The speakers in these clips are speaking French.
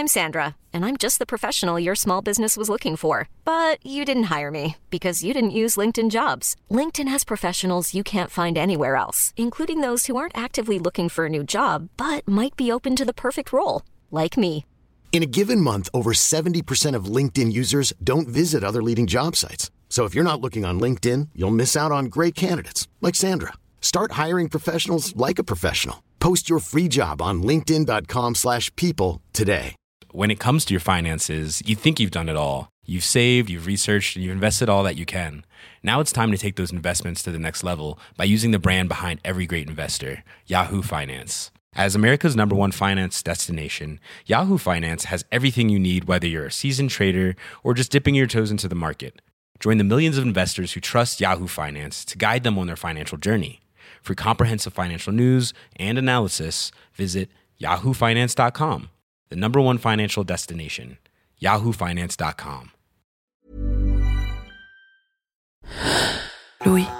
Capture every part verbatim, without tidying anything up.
I'm Sandra, and I'm just the professional your small business was looking for. But you didn't hire me because you didn't use LinkedIn Jobs. LinkedIn has professionals you can't find anywhere else, including those who aren't actively looking for a new job, but might be open to the perfect role, like me. In a given month, over seventy percent of LinkedIn users don't visit other leading job sites. So if you're not looking on LinkedIn, you'll miss out on great candidates like Sandra. Start hiring professionals like a professional. Post your free job on linkedin.com slash people today. When it comes to your finances, you think you've done it all. You've saved, you've researched, and you've invested all that you can. Now it's time to take those investments to the next level by using the brand behind every great investor, Yahoo Finance. As America's number one finance destination, Yahoo Finance has everything you need, whether you're a seasoned trader or just dipping your toes into the market. Join the millions of investors who trust Yahoo Finance to guide them on their financial journey. For comprehensive financial news and analysis, visit yahoo finance dot com, the number one financial destination, yahoo finance dot com. Louis.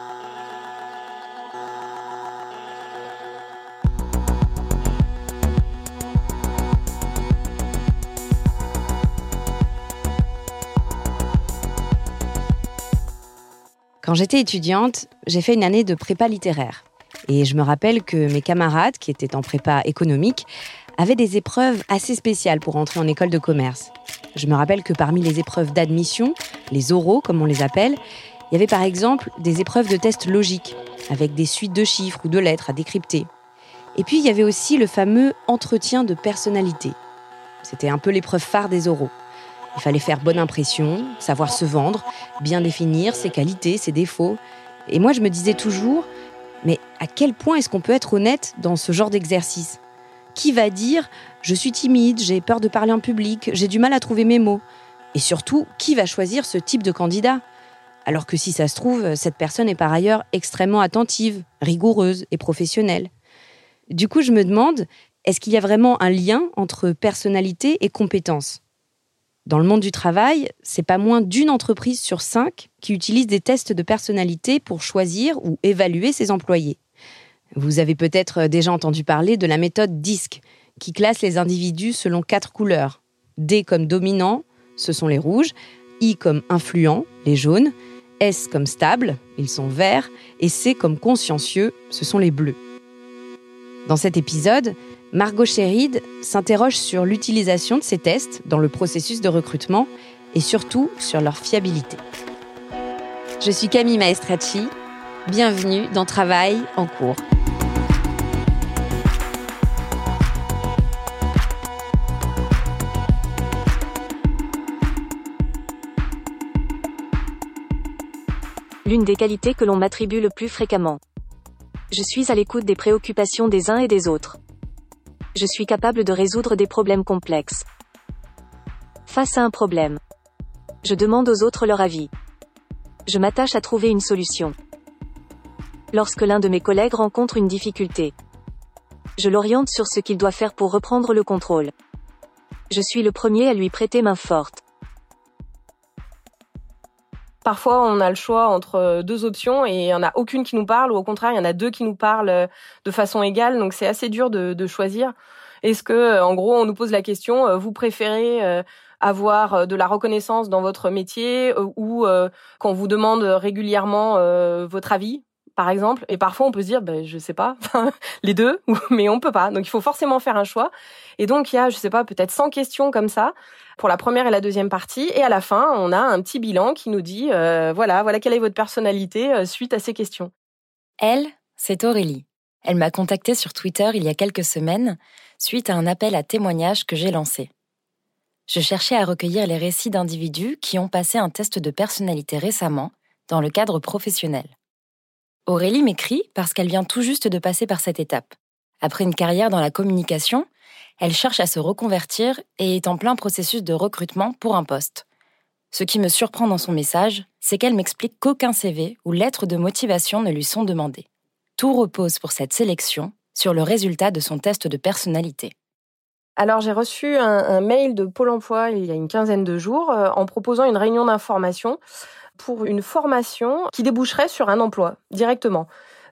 Quand j'étais étudiante, j'ai fait une année de prépa littéraire. Et je me rappelle que mes camarades, qui étaient en prépa économique, avaient des épreuves assez spéciales pour entrer en école de commerce. Je me rappelle que parmi les épreuves d'admission, les oraux comme on les appelle, il y avait par exemple des épreuves de tests logiques, avec des suites de chiffres ou de lettres à décrypter. Et puis il y avait aussi le fameux entretien de personnalité. C'était un peu l'épreuve phare des oraux. Il fallait faire bonne impression, savoir se vendre, bien définir ses qualités, ses défauts. Et moi, je me disais toujours, mais à quel point est-ce qu'on peut être honnête dans ce genre d'exercice ? Qui va dire « je suis timide, j'ai peur de parler en public, j'ai du mal à trouver mes mots ?» Et surtout, qui va choisir ce type de candidat ? Alors que si ça se trouve, cette personne est par ailleurs extrêmement attentive, rigoureuse et professionnelle. Du coup, je me demande, est-ce qu'il y a vraiment un lien entre personnalité et compétence ? Dans le monde du travail, c'est pas moins d'une entreprise sur cinq qui utilise des tests de personnalité pour choisir ou évaluer ses employés. Vous avez peut-être déjà entendu parler de la méthode DISC, qui classe les individus selon quatre couleurs. D comme dominant, ce sont les rouges, I comme influent, les jaunes, S comme stable, ils sont verts, et C comme consciencieux, ce sont les bleus. Dans cet épisode, Margot Chéride s'interroge sur l'utilisation de ces tests dans le processus de recrutement et surtout sur leur fiabilité. Je suis Camille Maestracci, bienvenue dans Travail en cours. L'une des qualités que l'on m'attribue le plus fréquemment. Je suis à l'écoute des préoccupations des uns et des autres. Je suis capable de résoudre des problèmes complexes. Face à un problème, je demande aux autres leur avis. Je m'attache à trouver une solution. Lorsque l'un de mes collègues rencontre une difficulté, je l'oriente sur ce qu'il doit faire pour reprendre le contrôle. Je suis le premier à lui prêter main forte. Parfois, on a le choix entre deux options et il n'y en a aucune qui nous parle, ou au contraire, il y en a deux qui nous parlent de façon égale. Donc, c'est assez dur de, de choisir. Est-ce que, en gros, on nous pose la question, vous préférez avoir de la reconnaissance dans votre métier ou qu'on vous demande régulièrement votre avis, par exemple? Et parfois, on peut se dire, ben, je sais pas, les deux, mais on peut pas. Donc, il faut forcément faire un choix. Et donc, il y a, je sais pas, peut-être cent questions comme ça pour la première et la deuxième partie. Et à la fin, on a un petit bilan qui nous dit, euh, voilà, voilà quelle est votre personnalité euh, suite à ces questions. Elle, c'est Aurélie. Elle m'a contactée sur Twitter il y a quelques semaines, suite à un appel à témoignages que j'ai lancé. Je cherchais à recueillir les récits d'individus qui ont passé un test de personnalité récemment, dans le cadre professionnel. Aurélie m'écrit parce qu'elle vient tout juste de passer par cette étape. Après une carrière dans la communication, elle cherche à se reconvertir et est en plein processus de recrutement pour un poste. Ce qui me surprend dans son message, c'est qu'elle m'explique qu'aucun C V ou lettre de motivation ne lui sont demandés. Tout repose pour cette sélection sur le résultat de son test de personnalité. Alors, j'ai reçu un, un mail de Pôle emploi il y a une quinzaine de jours euh, en proposant une réunion d'information pour une formation qui déboucherait sur un emploi directement.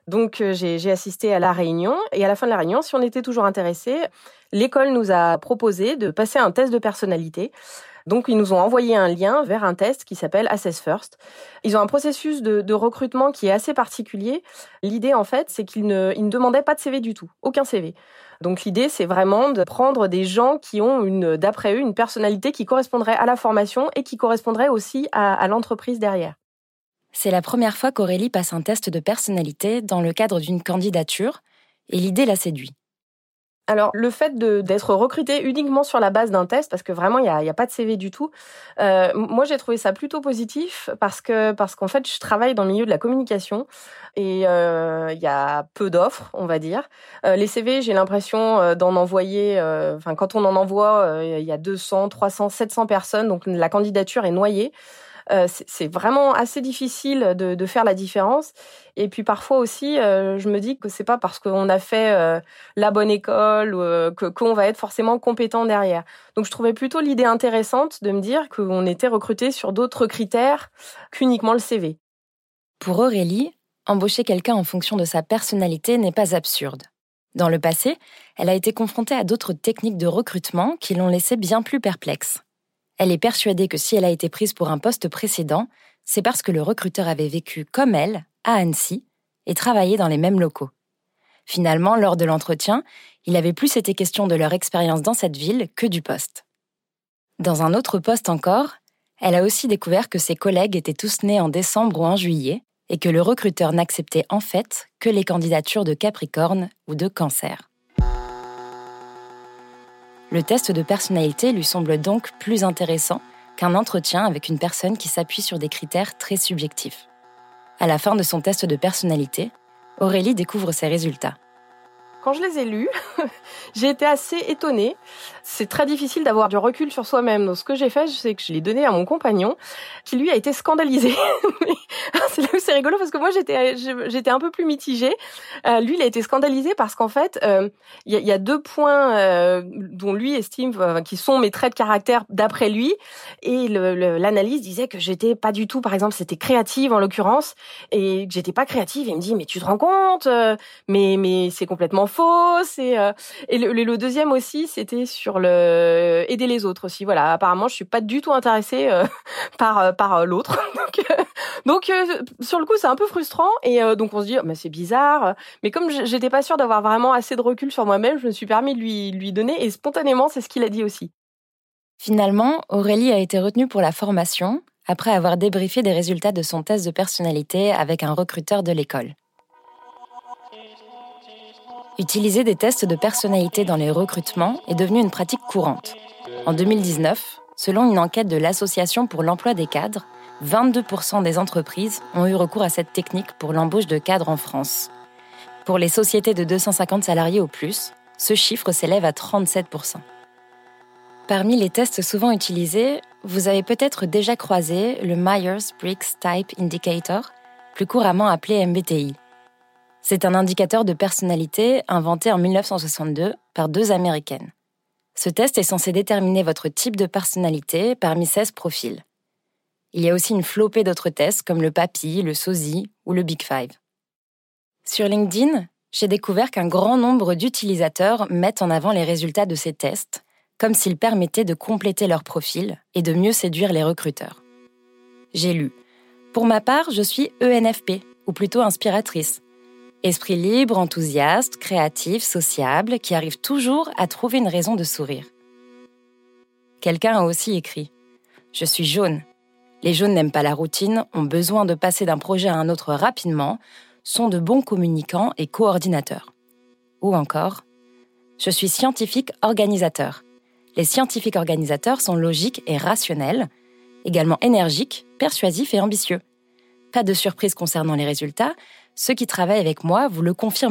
Donc, euh, j'ai, j'ai assisté à la réunion. Et à la fin de la réunion, si on était toujours intéressé, l'école nous a proposé de passer un test de personnalité. Donc, ils nous ont envoyé un lien vers un test qui s'appelle Assess First. Ils ont un processus de, de recrutement qui est assez particulier. L'idée, en fait, c'est qu'ils ne, ils ne demandaient pas de C V du tout, aucun C V. Donc, l'idée, c'est vraiment de prendre des gens qui ont, une, d'après eux, une personnalité qui correspondrait à la formation et qui correspondrait aussi à, à l'entreprise derrière. C'est la première fois qu'Aurélie passe un test de personnalité dans le cadre d'une candidature, et l'idée la séduit. Alors, le fait de, d'être recruté uniquement sur la base d'un test, parce que vraiment, il n'y a, y a pas de C V du tout, euh, moi, j'ai trouvé ça plutôt positif parce que parce qu'en fait, je travaille dans le milieu de la communication et il euh, y a peu d'offres, on va dire. Euh, les C V, j'ai l'impression euh, d'en envoyer, enfin, euh, quand on en envoie, il euh, y a deux cents, trois cents, sept cents personnes, donc la candidature est noyée. Euh, c'est, c'est vraiment assez difficile de, de faire la différence. Et puis parfois aussi, euh, je me dis que c'est pas parce qu'on a fait euh, la bonne école ou euh, que qu'on va être forcément compétent derrière. Donc je trouvais plutôt l'idée intéressante de me dire qu'on était recruté sur d'autres critères qu'uniquement le C V. Pour Aurélie, embaucher quelqu'un en fonction de sa personnalité n'est pas absurde. Dans le passé, elle a été confrontée à d'autres techniques de recrutement qui l'ont laissée bien plus perplexe. Elle est persuadée que si elle a été prise pour un poste précédent, c'est parce que le recruteur avait vécu comme elle, à Annecy, et travaillé dans les mêmes locaux. Finalement, lors de l'entretien, il avait plus été question de leur expérience dans cette ville que du poste. Dans un autre poste encore, elle a aussi découvert que ses collègues étaient tous nés en décembre ou en juillet, et que le recruteur n'acceptait en fait que les candidatures de Capricorne ou de Cancer. Le test de personnalité lui semble donc plus intéressant qu'un entretien avec une personne qui s'appuie sur des critères très subjectifs. À la fin de son test de personnalité, Aurélie découvre ses résultats. Quand je les ai lus, j'ai été assez étonnée. C'est très difficile d'avoir du recul sur soi-même. Donc, ce que j'ai fait, c'est que je l'ai donné à mon compagnon, qui lui a été scandalisé. C'est là où c'est rigolo parce que moi, j'étais, j'étais un peu plus mitigée. Euh, lui, il a été scandalisé parce qu'en fait, il euh, y, y a deux points euh, dont lui estime euh, qui sont mes traits de caractère d'après lui. Et le, le, l'analyse disait que j'étais pas du tout, par exemple, c'était créative en l'occurrence, et que j'étais pas créative. Et il me dit, mais tu te rends compte, euh, mais mais c'est complètement fausse et euh, et le, le deuxième aussi c'était sur le aider les autres aussi. Voilà, apparemment je suis pas du tout intéressée euh, par euh, par l'autre. donc euh, donc euh, sur le coup c'est un peu frustrant et euh, donc on se dit oh, mais c'est bizarre, mais comme j'étais pas sûre d'avoir vraiment assez de recul sur moi-même, je me suis permis de lui lui donner et spontanément c'est ce qu'il a dit aussi. Finalement, Aurélie a été retenue pour la formation après avoir débriefé des résultats de son test de personnalité avec un recruteur de l'école. Utiliser des tests de personnalité dans les recrutements est devenu une pratique courante. En deux mille dix-neuf, selon une enquête de l'Association pour l'emploi des cadres, vingt-deux pour cent des entreprises ont eu recours à cette technique pour l'embauche de cadres en France. Pour les sociétés de deux cent cinquante salariés ou plus, ce chiffre s'élève à trente-sept pour cent. Parmi les tests souvent utilisés, vous avez peut-être déjà croisé le Myers-Briggs Type Indicator, plus couramment appelé M B T I. C'est un indicateur de personnalité inventé en dix-neuf cent soixante-deux par deux Américaines. Ce test est censé déterminer votre type de personnalité parmi seize profils. Il y a aussi une flopée d'autres tests comme le P A P I, le SOSI ou le Big Five. Sur LinkedIn, j'ai découvert qu'un grand nombre d'utilisateurs mettent en avant les résultats de ces tests, comme s'ils permettaient de compléter leur profil et de mieux séduire les recruteurs. J'ai lu « Pour ma part, je suis E N F P, ou plutôt inspiratrice. Esprit libre, enthousiaste, créatif, sociable, qui arrive toujours à trouver une raison de sourire. » Quelqu'un a aussi écrit « Je suis jaune. Les jaunes n'aiment pas la routine, ont besoin de passer d'un projet à un autre rapidement, sont de bons communicants et coordinateurs. » Ou encore « Je suis scientifique organisateur. Les scientifiques organisateurs sont logiques et rationnels, également énergiques, persuasifs et ambitieux. Pas de surprise concernant les résultats, ceux qui travaillent avec moi vous le confirmeront. »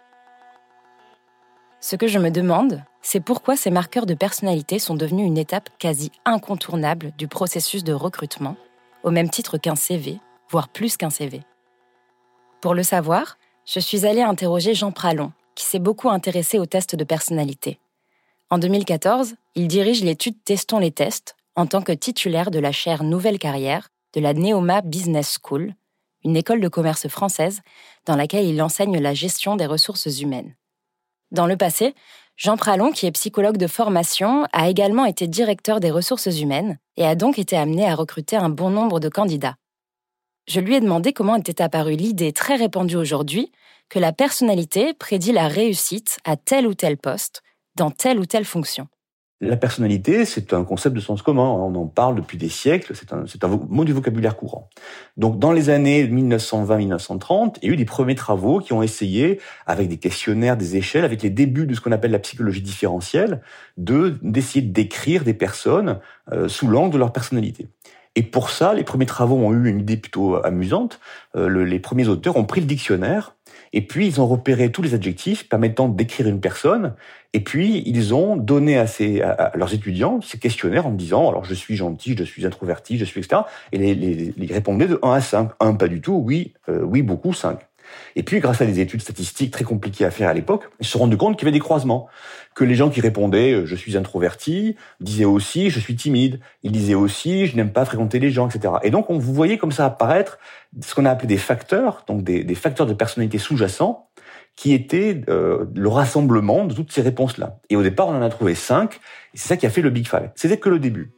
Ce que je me demande, c'est pourquoi ces marqueurs de personnalité sont devenus une étape quasi incontournable du processus de recrutement, au même titre qu'un C V, voire plus qu'un C V. Pour le savoir, je suis allée interroger Jean Pralon, qui s'est beaucoup intéressé aux tests de personnalité. En deux mille quatorze, il dirige l'étude Testons les tests en tant que titulaire de la chaire Nouvelle Carrière de la Neoma Business School, une école de commerce française dans laquelle il enseigne la gestion des ressources humaines. Dans le passé, Jean Pralon, qui est psychologue de formation, a également été directeur des ressources humaines et a donc été amené à recruter un bon nombre de candidats. Je lui ai demandé comment était apparue l'idée très répandue aujourd'hui que la personnalité prédit la réussite à tel ou tel poste, dans telle ou telle fonction. La personnalité, c'est un concept de sens commun. On en parle depuis des siècles. C'est un, c'est un mot du vocabulaire courant. Donc, dans les années dix-neuf cent vingt à dix-neuf cent trente, il y a eu des premiers travaux qui ont essayé, avec des questionnaires, des échelles, avec les débuts de ce qu'on appelle la psychologie différentielle, de, d'essayer de décrire des personnes euh, sous l'angle de leur personnalité. Et pour ça, les premiers travaux ont eu une idée plutôt amusante. Euh, le, les premiers auteurs ont pris le dictionnaire et puis ils ont repéré tous les adjectifs permettant de décrire une personne. Et puis ils ont donné à, ces, à, à leurs étudiants ces questionnaires en disant alors je suis gentil, je suis introverti, je suis et cetera. Et les, les, les répondaient de un à cinq. un pas du tout, oui, euh, oui beaucoup, cinq. Et puis, grâce à des études statistiques très compliquées à faire à l'époque, ils se sont rendus compte qu'il y avait des croisements. Que les gens qui répondaient « je suis introverti » disaient aussi « je suis timide ». Ils disaient aussi « je n'aime pas fréquenter les gens », et cetera. Et donc, on vous voyez comme ça apparaître ce qu'on a appelé des facteurs, donc des, des facteurs de personnalité sous-jacents, qui étaient euh, le rassemblement de toutes ces réponses-là. Et au départ, on en a trouvé cinq, et c'est ça qui a fait le Big Five. C'était que le début.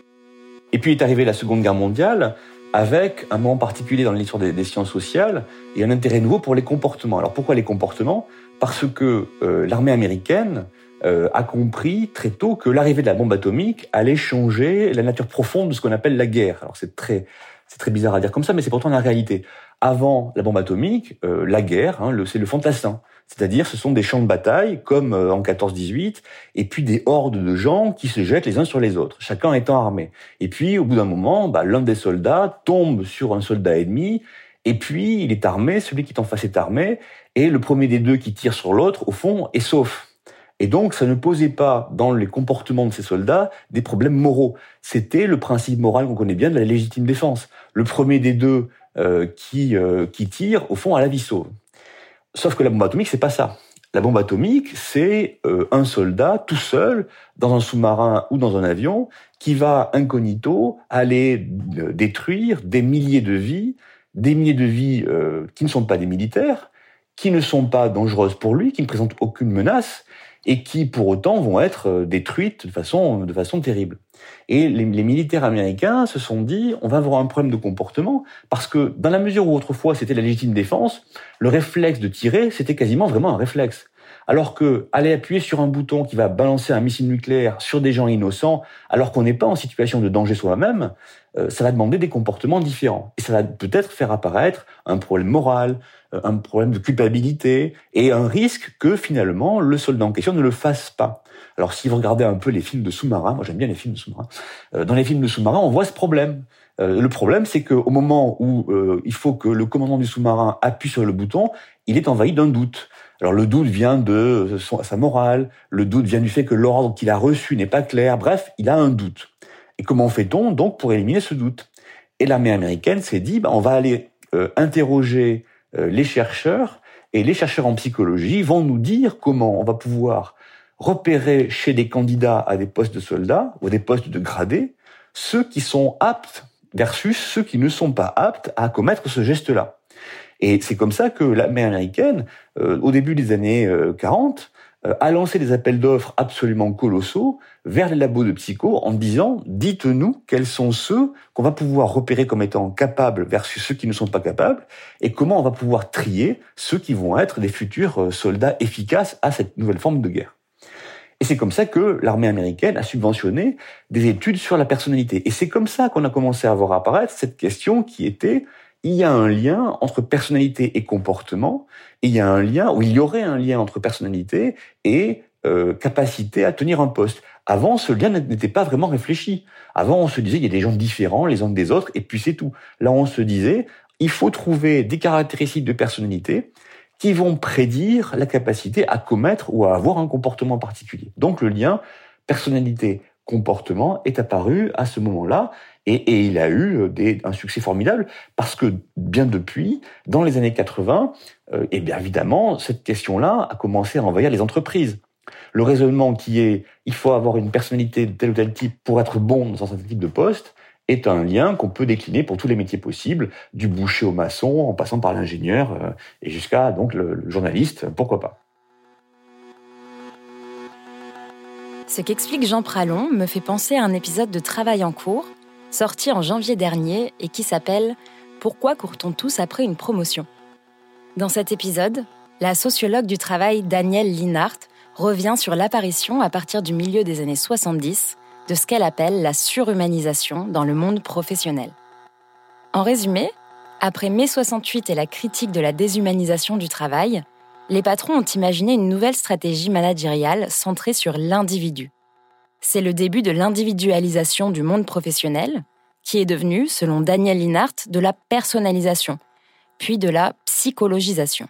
Et puis est arrivée la Seconde Guerre mondiale, avec un moment particulier dans l'histoire des, des sciences sociales et un intérêt nouveau pour les comportements. Alors pourquoi les comportements ? Parce que euh, l'armée américaine euh, a compris très tôt que l'arrivée de la bombe atomique allait changer la nature profonde de ce qu'on appelle la guerre. Alors c'est très, c'est très bizarre à dire comme ça, mais c'est pourtant la réalité. Avant la bombe atomique, euh, la guerre, hein, le, c'est le fantassin. C'est-à-dire, ce sont des champs de bataille, comme euh, en quatorze dix-huit, et puis des hordes de gens qui se jettent les uns sur les autres, chacun étant armé. Et puis, au bout d'un moment, bah, l'un des soldats tombe sur un soldat ennemi, et puis il est armé, celui qui est en face est armé, et le premier des deux qui tire sur l'autre, au fond, est sauf. Et donc, ça ne posait pas, dans les comportements de ces soldats, des problèmes moraux. C'était le principe moral qu'on connaît bien de la légitime défense. Le premier des deux euh, qui, euh, qui tire, au fond, a la vie sauve. Sauf que la bombe atomique, c'est pas ça. La bombe atomique, c'est euh, un soldat tout seul dans un sous-marin ou dans un avion qui va incognito aller euh, détruire des milliers de vies, des milliers de vies euh, qui ne sont pas des militaires, qui ne sont pas dangereuses pour lui, qui ne présentent aucune menace et qui pour autant vont être euh, détruites de façon de façon terrible. Et les, les militaires américains se sont dit, on va avoir un problème de comportement, parce que dans la mesure où autrefois c'était la légitime défense, le réflexe de tirer, c'était quasiment vraiment un réflexe. Alors que aller appuyer sur un bouton qui va balancer un missile nucléaire sur des gens innocents, alors qu'on n'est pas en situation de danger soi-même, euh, ça va demander des comportements différents. Et ça va peut-être faire apparaître un problème moral, euh, un problème de culpabilité, et un risque que finalement le soldat en question ne le fasse pas. Alors si vous regardez un peu les films de sous-marins, moi j'aime bien les films de sous-marins, euh, dans les films de sous-marins on voit ce problème. Euh, le problème c'est qu'au moment où euh, il faut que le commandant du sous-marin appuie sur le bouton, il est envahi d'un doute. Alors le doute vient de son, sa morale, le doute vient du fait que l'ordre qu'il a reçu n'est pas clair, bref, il a un doute. Et comment fait-on donc pour éliminer ce doute ? Et l'armée américaine s'est dit, bah, on va aller euh, interroger euh, les chercheurs, et les chercheurs en psychologie vont nous dire comment on va pouvoir repérer chez des candidats à des postes de soldats ou des postes de gradés ceux qui sont aptes versus ceux qui ne sont pas aptes à commettre ce geste-là. Et c'est comme ça que l'armée américaine, euh, au début des années euh, quarante, euh, a lancé des appels d'offres absolument colossaux vers les labos de psycho en disant « dites-nous quels sont ceux qu'on va pouvoir repérer comme étant capables versus ceux qui ne sont pas capables et comment on va pouvoir trier ceux qui vont être des futurs soldats efficaces à cette nouvelle forme de guerre ». Et c'est comme ça que l'armée américaine a subventionné des études sur la personnalité. Et c'est comme ça qu'on a commencé à voir apparaître cette question qui était il y a un lien entre personnalité et comportement, et il y a un lien, ou il y aurait un lien entre personnalité et euh, capacité à tenir un poste. Avant, ce lien n'était pas vraiment réfléchi. Avant, on se disait, il y a des gens différents les uns des autres, et puis c'est tout. Là, on se disait, il faut trouver des caractéristiques de personnalité qui vont prédire la capacité à commettre ou à avoir un comportement particulier. Donc, le lien personnalité-comportement est apparu à ce moment-là, Et, et il a eu des, un succès formidable parce que bien depuis, dans les années quatre-vingts, euh, et bien évidemment, cette question-là a commencé à envahir les entreprises. Le raisonnement qui est, il faut avoir une personnalité de tel ou tel type pour être bon dans un certain type de poste, est un lien qu'on peut décliner pour tous les métiers possibles, du boucher au maçon, en passant par l'ingénieur euh, et jusqu'à donc le, le journaliste, pourquoi pas. Ce qu'explique Jean Pralon me fait penser à un épisode de Travail en cours, sorti en janvier dernier et qui s'appelle « Pourquoi court-on tous après une promotion ?» Dans cet épisode, la sociologue du travail Danielle Linhart revient sur l'apparition à partir du milieu des années soixante-dix de ce qu'elle appelle la surhumanisation dans le monde professionnel. En résumé, après mai soixante-huit et la critique de la déshumanisation du travail, les patrons ont imaginé une nouvelle stratégie managériale centrée sur l'individu. C'est le début de l'individualisation du monde professionnel, qui est devenu, selon Danielle Linhart, de la personnalisation, puis de la psychologisation.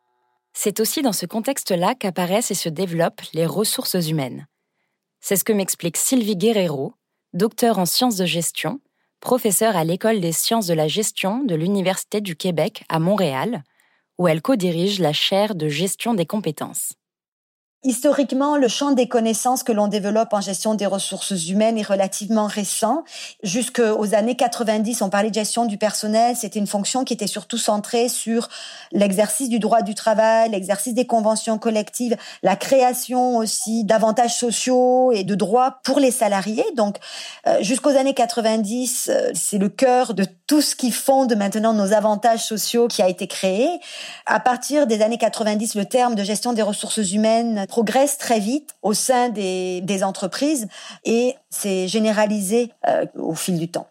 C'est aussi dans ce contexte-là qu'apparaissent et se développent les ressources humaines. C'est ce que m'explique Sylvie Guerreiro, docteure en sciences de gestion, professeure à l'École des sciences de la gestion de l'Université du Québec à Montréal, où elle co-dirige la chaire de gestion des compétences. Historiquement, le champ des connaissances que l'on développe en gestion des ressources humaines est relativement récent. Jusqu'aux années quatre-vingt-dix, on parlait de gestion du personnel. C'était une fonction qui était surtout centrée sur l'exercice du droit du travail, l'exercice des conventions collectives, la création aussi d'avantages sociaux et de droits pour les salariés. Donc, euh, jusqu'aux années quatre-vingt-dix, euh, c'est le cœur de tout ce qui fonde maintenant nos avantages sociaux qui a été créé. À partir des années quatre-vingt-dix, le terme de gestion des ressources humaines progresse très vite au sein des, des entreprises et s'est généralisé euh, au fil du temps.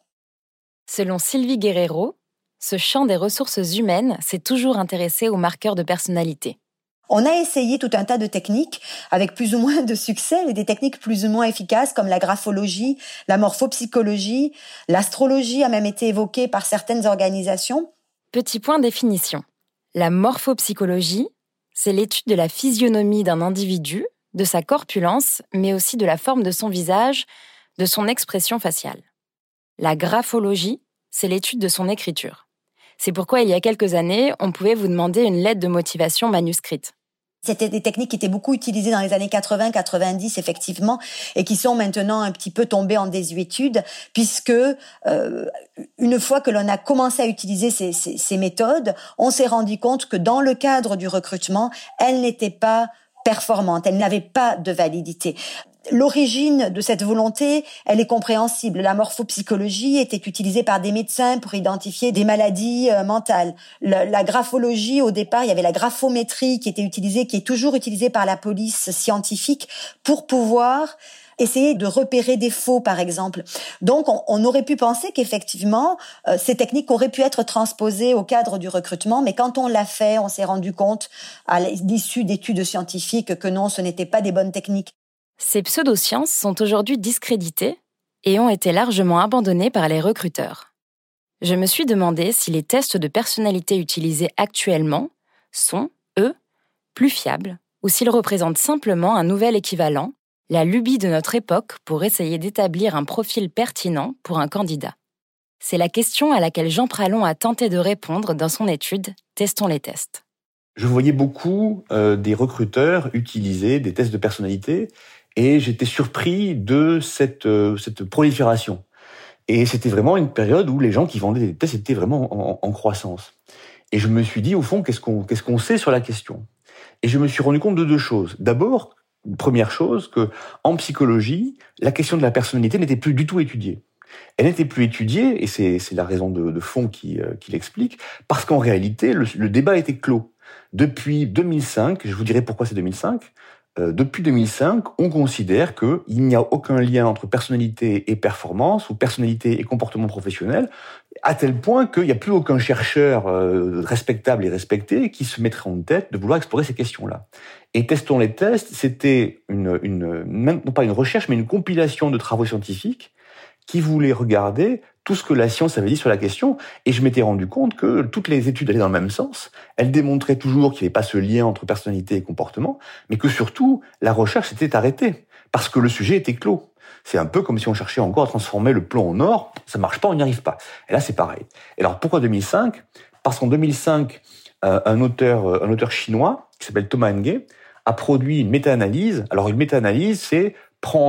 Selon Sylvie Guerreiro, ce champ des ressources humaines s'est toujours intéressé aux marqueurs de personnalité. On a essayé tout un tas de techniques avec plus ou moins de succès, mais des techniques plus ou moins efficaces comme la graphologie, la morphopsychologie, l'astrologie a même été évoquée par certaines organisations. Petit point définition. La morphopsychologie, c'est l'étude de la physionomie d'un individu, de sa corpulence, mais aussi de la forme de son visage, de son expression faciale. La graphologie, c'est l'étude de son écriture. C'est pourquoi il y a quelques années, on pouvait vous demander une lettre de motivation manuscrite. C'était des techniques qui étaient beaucoup utilisées dans les années quatre-vingts quatre-vingt-dix, effectivement, et qui sont maintenant un petit peu tombées en désuétude, puisque euh, une fois que l'on a commencé à utiliser ces, ces, ces méthodes, on s'est rendu compte que dans le cadre du recrutement, elles n'étaient pas performantes, elles n'avaient pas de validité. L'origine de cette volonté, elle est compréhensible. La morphopsychologie était utilisée par des médecins pour identifier des maladies euh, mentales. Le, la graphologie, au départ, il y avait la graphométrie qui était utilisée, qui est toujours utilisée par la police scientifique pour pouvoir essayer de repérer des faux, par exemple. Donc, on, on aurait pu penser qu'effectivement, euh, ces techniques auraient pu être transposées au cadre du recrutement, mais quand on l'a fait, on s'est rendu compte, à l'issue d'études scientifiques, que non, ce n'étaient pas des bonnes techniques. Ces pseudosciences sont aujourd'hui discréditées et ont été largement abandonnées par les recruteurs. Je me suis demandé si les tests de personnalité utilisés actuellement sont, eux, plus fiables ou s'ils représentent simplement un nouvel équivalent, la lubie de notre époque pour essayer d'établir un profil pertinent pour un candidat. C'est la question à laquelle Jean Pralon a tenté de répondre dans son étude « Testons les tests ». Je voyais beaucoup euh, des recruteurs utiliser des tests de personnalité et j'étais surpris de cette, euh, cette prolifération. Et c'était vraiment une période où les gens qui vendaient des tests étaient vraiment en, en croissance. Et je me suis dit, au fond, qu'est-ce qu'on, qu'est-ce qu'on sait sur la question ? Et je me suis rendu compte de deux choses. D'abord, première chose, que en psychologie, la question de la personnalité n'était plus du tout étudiée. Elle n'était plus étudiée, et c'est, c'est la raison de, de fond qui, euh, qui l'explique, parce qu'en réalité, le, le débat était clos. Depuis deux mille cinq, je vous dirai pourquoi c'est deux mille cinq, euh, depuis deux mille cinq, on considère qu'il n'y a aucun lien entre personnalité et performance, ou personnalité et comportement professionnel, à tel point qu'il n'y a plus aucun chercheur euh, respectable et respecté qui se mettrait en tête de vouloir explorer ces questions-là. Et Testons les tests, c'était une, une, non pas une recherche, mais une compilation de travaux scientifiques qui voulait regarder tout ce que la science avait dit sur la question, et je m'étais rendu compte que toutes les études allaient dans le même sens. Elles démontraient toujours qu'il n'y avait pas ce lien entre personnalité et comportement, mais que surtout, la recherche s'était arrêtée, parce que le sujet était clos. C'est un peu comme si on cherchait encore à transformer le plomb en or, ça marche pas, on n'y arrive pas. Et là, c'est pareil. Et alors, pourquoi deux mille cinq ? Parce qu'en deux mille cinq, euh, un auteur, un auteur chinois, qui s'appelle Thomas Ngeh, a produit une méta-analyse. Alors, une méta-analyse, c'est prendre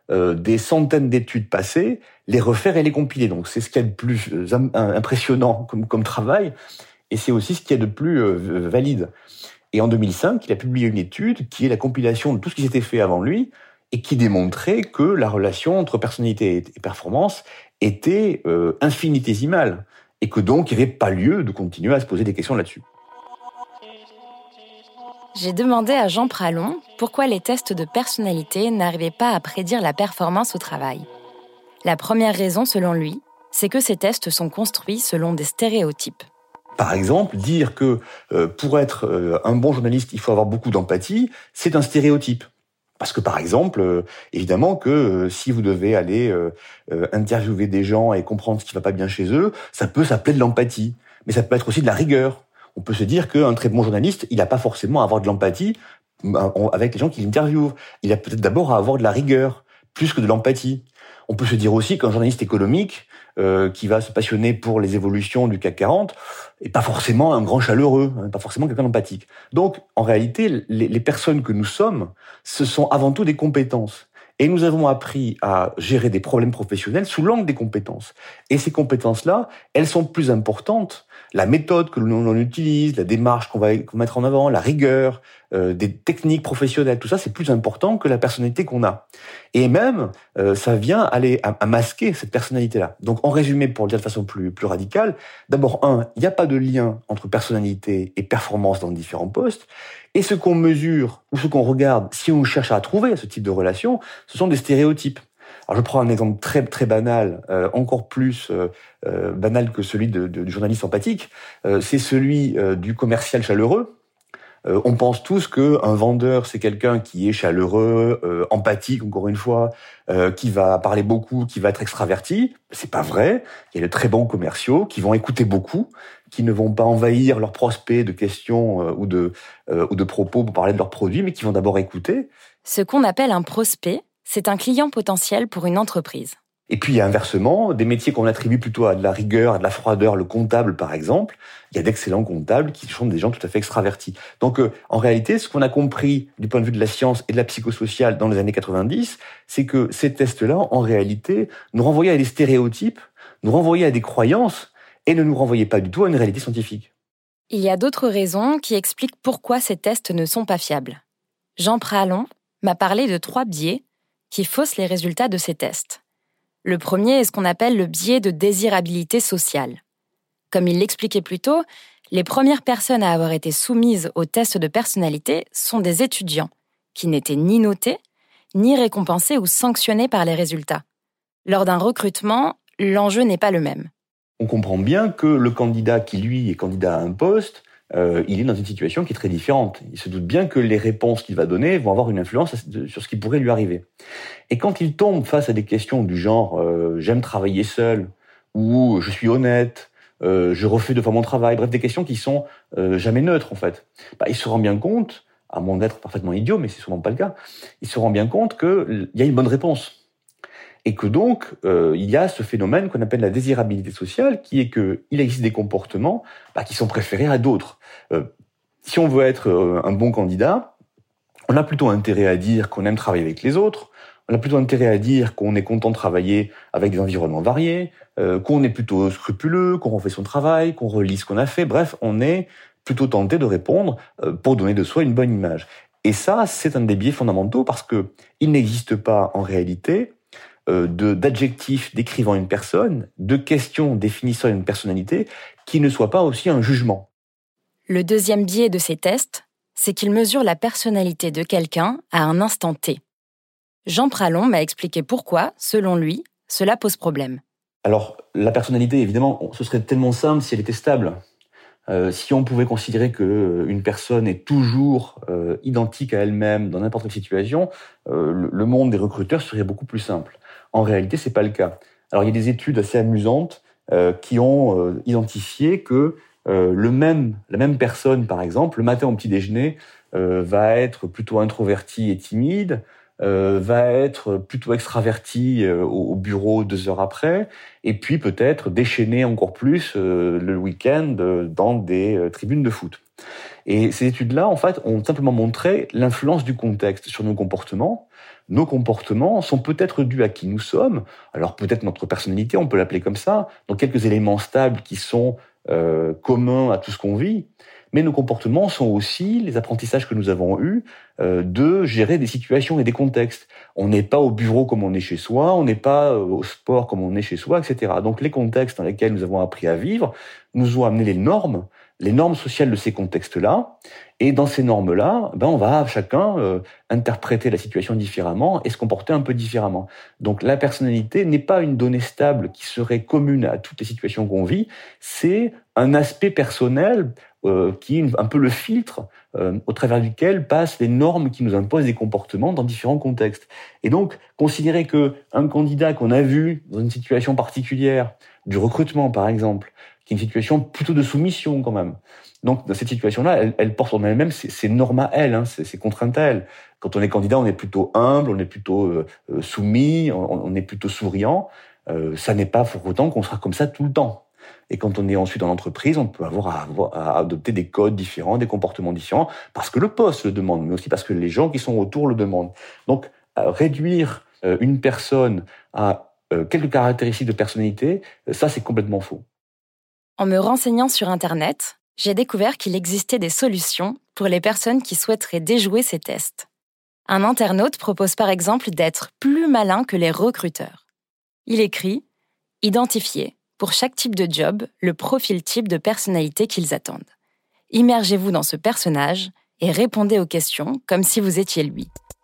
euh, des centaines d'études passées, les refaire et les compiler. Donc c'est ce qu'il y a de plus euh, impressionnant comme, comme travail, et c'est aussi ce qu'il y a de plus euh, valide. Et en deux mille cinq, il a publié une étude qui est la compilation de tout ce qui s'était fait avant lui, et qui démontrait que la relation entre personnalité et performance était euh, infinitésimale, et que donc il n'y avait pas lieu de continuer à se poser des questions là-dessus. J'ai demandé à Jean Pralon pourquoi les tests de personnalité n'arrivaient pas à prédire la performance au travail. La première raison, selon lui, c'est que ces tests sont construits selon des stéréotypes. Par exemple, dire que euh, pour être euh, un bon journaliste, il faut avoir beaucoup d'empathie, c'est un stéréotype. Parce que par exemple, euh, évidemment que euh, si vous devez aller euh, euh, interviewer des gens et comprendre ce qui va pas bien chez eux, ça peut s'appeler de l'empathie. Mais ça peut être aussi de la rigueur. On peut se dire qu'un très bon journaliste, il n'a pas forcément à avoir de l'empathie avec les gens qu'il interviewe. Il a peut-être d'abord à avoir de la rigueur, plus que de l'empathie. On peut se dire aussi qu'un journaliste économique euh, qui va se passionner pour les évolutions du C A C quarante est pas forcément un grand chaleureux, hein, pas forcément quelqu'un d'empathique. Donc, en réalité, les, les personnes que nous sommes, ce sont avant tout des compétences. Et nous avons appris à gérer des problèmes professionnels sous l'angle des compétences. Et ces compétences-là, elles sont plus importantes. La méthode que l'on utilise, la démarche qu'on va mettre en avant, la rigueur, euh, des techniques professionnelles, tout ça, c'est plus important que la personnalité qu'on a. Et même, euh, ça vient aller à, à masquer cette personnalité-là. Donc, en résumé, pour le dire de façon plus, plus radicale, d'abord, un, il n'y a pas de lien entre personnalité et performance dans différents postes. Et ce qu'on mesure, ou ce qu'on regarde, si on cherche à trouver ce type de relation, ce sont des stéréotypes. Alors je prends un exemple très très banal, euh, encore plus euh, euh, banal que celui de, de, du journaliste empathique, euh, c'est celui euh, du commercial chaleureux. Euh, on pense tous qu'un vendeur, c'est quelqu'un qui est chaleureux, euh, empathique, encore une fois, euh, qui va parler beaucoup, qui va être extraverti. C'est pas vrai. Il y a de très bons commerciaux qui vont écouter beaucoup, qui ne vont pas envahir leurs prospects de questions euh, ou de euh, ou de propos pour parler de leurs produits, mais qui vont d'abord écouter. Ce qu'on appelle un prospect, c'est un client potentiel pour une entreprise. Et puis, inversement, des métiers qu'on attribue plutôt à de la rigueur, à de la froideur, le comptable, par exemple, il y a d'excellents comptables qui sont des gens tout à fait extravertis. Donc, euh, en réalité, ce qu'on a compris du point de vue de la science et de la psychosociale dans les années quatre-vingt-dix, c'est que ces tests-là, en réalité, nous renvoyaient à des stéréotypes, nous renvoyaient à des croyances et ne nous renvoyaient pas du tout à une réalité scientifique. Il y a d'autres raisons qui expliquent pourquoi ces tests ne sont pas fiables. Jean Pralon m'a parlé de trois biais qui faussent les résultats de ces tests. Le premier est ce qu'on appelle le biais de désirabilité sociale. Comme il l'expliquait plus tôt, les premières personnes à avoir été soumises aux tests de personnalité sont des étudiants, qui n'étaient ni notés, ni récompensés ou sanctionnés par les résultats. Lors d'un recrutement, l'enjeu n'est pas le même. On comprend bien que le candidat qui, lui, est candidat à un poste, Euh, il est dans une situation qui est très différente. Il se doute bien que les réponses qu'il va donner vont avoir une influence sur ce qui pourrait lui arriver. Et quand il tombe face à des questions du genre euh, « j'aime travailler seul » ou « je suis honnête »,« euh, je refais deux fois mon travail », bref, des questions qui sont euh, jamais neutres en fait, bah, il se rend bien compte, à moins d'être parfaitement idiot, mais c'est souvent pas le cas, il se rend bien compte qu'il y a une bonne réponse. Et que donc, euh, il y a ce phénomène qu'on appelle la désirabilité sociale, qui est que il existe des comportements bah, qui sont préférés à d'autres. Euh, si on veut être euh, un bon candidat, on a plutôt intérêt à dire qu'on aime travailler avec les autres, on a plutôt intérêt à dire qu'on est content de travailler avec des environnements variés, euh, qu'on est plutôt scrupuleux, qu'on refait son travail, qu'on relit ce qu'on a fait. Bref, on est plutôt tenté de répondre euh, pour donner de soi une bonne image. Et ça, c'est un des biais fondamentaux parce que il n'existe pas en réalité De, d'adjectifs décrivant une personne, de questions définissant une personnalité, qui ne soit pas aussi un jugement. Le deuxième biais de ces tests, c'est qu'ils mesurent la personnalité de quelqu'un à un instant T. Jean Pralon m'a expliqué pourquoi, selon lui, cela pose problème. Alors, la personnalité, évidemment, ce serait tellement simple si elle était stable. Euh, si on pouvait considérer qu'une personne est toujours euh, identique à elle-même dans n'importe quelle situation, euh, le, le monde des recruteurs serait beaucoup plus simple. En réalité, c'est pas le cas. Alors, il y a des études assez amusantes euh, qui ont euh, identifié que euh, le même, la même personne, par exemple, le matin au petit déjeuner, euh, va être plutôt introvertie et timide, euh, va être plutôt extravertie euh, au, au bureau deux heures après, et puis peut-être déchaînée encore plus euh, le week-end euh, dans des euh, tribunes de foot. Et ces études-là, en fait, ont simplement montré l'influence du contexte sur nos comportements. nos comportements sont peut-être dus à qui nous sommes, alors peut-être notre personnalité, on peut l'appeler comme ça, donc quelques éléments stables qui sont euh, communs à tout ce qu'on vit, mais nos comportements sont aussi les apprentissages que nous avons eus euh, de gérer des situations et des contextes. On n'est pas au bureau comme on est chez soi, on n'est pas au sport comme on est chez soi, et cetera. Donc les contextes dans lesquels nous avons appris à vivre nous ont amené les normes, les normes sociales de ces contextes-là, et dans ces normes-là, ben on va chacun euh, interpréter la situation différemment et se comporter un peu différemment. Donc la personnalité n'est pas une donnée stable qui serait commune à toutes les situations qu'on vit, c'est un aspect personnel euh, qui est un peu le filtre euh, au travers duquel passent les normes qui nous imposent des comportements dans différents contextes. Et donc, considérer que un candidat qu'on a vu dans une situation particulière, du recrutement par exemple, qui est une situation plutôt de soumission quand même. Donc, dans cette situation-là, elle, elle porte en elle-même ses, ses normes à elle, hein, ses, ses contraintes à elle. Quand on est candidat, on est plutôt humble, on est plutôt euh, soumis, on, on est plutôt souriant. Euh, ça n'est pas pour autant qu'on sera comme ça tout le temps. Et quand on est ensuite dans l'entreprise, on peut avoir à, avoir à adopter des codes différents, des comportements différents, parce que le poste le demande, mais aussi parce que les gens qui sont autour le demandent. Donc, euh, réduire euh, une personne à euh, quelques caractéristiques de personnalité, euh, ça c'est complètement faux. En me renseignant sur Internet, j'ai découvert qu'il existait des solutions pour les personnes qui souhaiteraient déjouer ces tests. Un internaute propose par exemple d'être plus malin que les recruteurs. Il écrit « Identifiez, pour chaque type de job, le profil type de personnalité qu'ils attendent. Immergez-vous dans ce personnage et répondez aux questions comme si vous étiez lui. »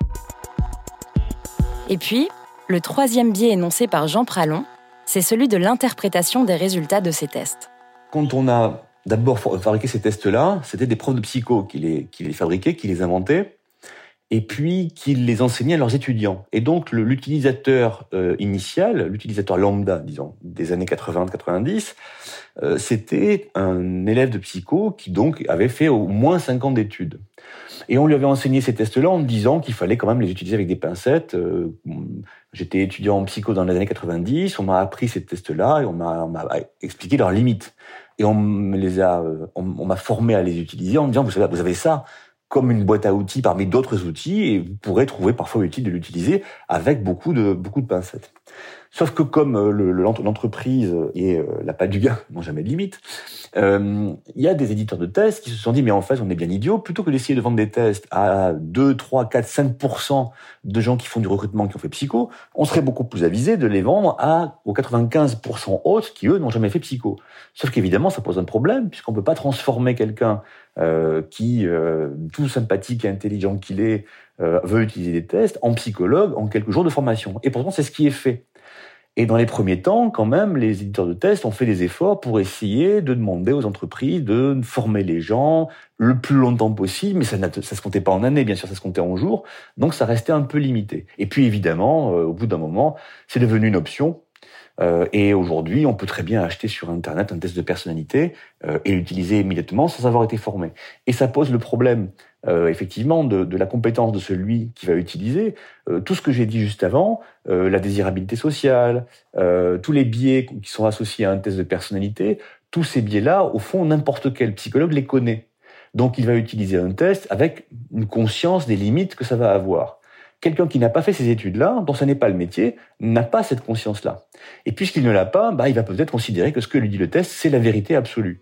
Et puis, le troisième biais énoncé par Jean Pralon, c'est celui de l'interprétation des résultats de ces tests. Quand on a d'abord fabriqué ces tests-là, c'était des profs de psycho qui les, qui les fabriquaient, qui les inventaient, et puis qui les enseignaient à leurs étudiants. Et donc, le, l'utilisateur euh, initial, l'utilisateur lambda, disons, des années quatre-vingts quatre-vingt-dix, euh, c'était un élève de psycho qui donc avait fait au moins cinq ans d'études. Et on lui avait enseigné ces tests-là en disant qu'il fallait quand même les utiliser avec des pincettes. Euh, j'étais étudiant en psycho dans les années quatre-vingt-dix, on m'a appris ces tests-là et on m'a, on m'a expliqué leurs limites. Et on me les a, on, on m'a formé à les utiliser en me disant, vous savez, vous avez ça comme une boîte à outils parmi d'autres outils et vous pourrez trouver parfois utile de l'utiliser avec beaucoup de, beaucoup de pincettes. Sauf que comme le, l'entreprise et la patte du gain n'ont jamais de limite, euh, il y a des éditeurs de tests qui se sont dit, mais en fait, on est bien idiots, plutôt que d'essayer de vendre des tests à deux, trois, quatre, cinq pour cent de gens qui font du recrutement, qui ont fait psycho, on serait beaucoup plus avisé de les vendre à, aux quatre-vingt-quinze pour cent autres qui, eux, n'ont jamais fait psycho. Sauf qu'évidemment, ça pose un problème, puisqu'on peut pas transformer quelqu'un euh, qui, euh, tout sympathique et intelligent qu'il est, euh, veut utiliser des tests, en psychologue, en quelques jours de formation. Et pourtant, c'est ce qui est fait. Et dans les premiers temps, quand même, les éditeurs de tests ont fait des efforts pour essayer de demander aux entreprises de former les gens le plus longtemps possible, mais ça ne ça se comptait pas en années, bien sûr, ça se comptait en jours, donc ça restait un peu limité. Et puis évidemment, euh, au bout d'un moment, c'est devenu une option. Euh, et aujourd'hui, on peut très bien acheter sur Internet un test de personnalité euh, et l'utiliser immédiatement sans avoir été formé. Et ça pose le problème, euh, effectivement, de, de la compétence de celui qui va utiliser. Euh, tout ce que j'ai dit juste avant, euh, la désirabilité sociale, euh, tous les biais qui sont associés à un test de personnalité, tous ces biais-là, au fond, n'importe quel psychologue les connaît. Donc, il va utiliser un test avec une conscience des limites que ça va avoir. Quelqu'un qui n'a pas fait ces études-là, dont ça n'est pas le métier, n'a pas cette conscience-là. Et puisqu'il ne l'a pas, bah, il va peut-être considérer que ce que lui dit le test, c'est la vérité absolue.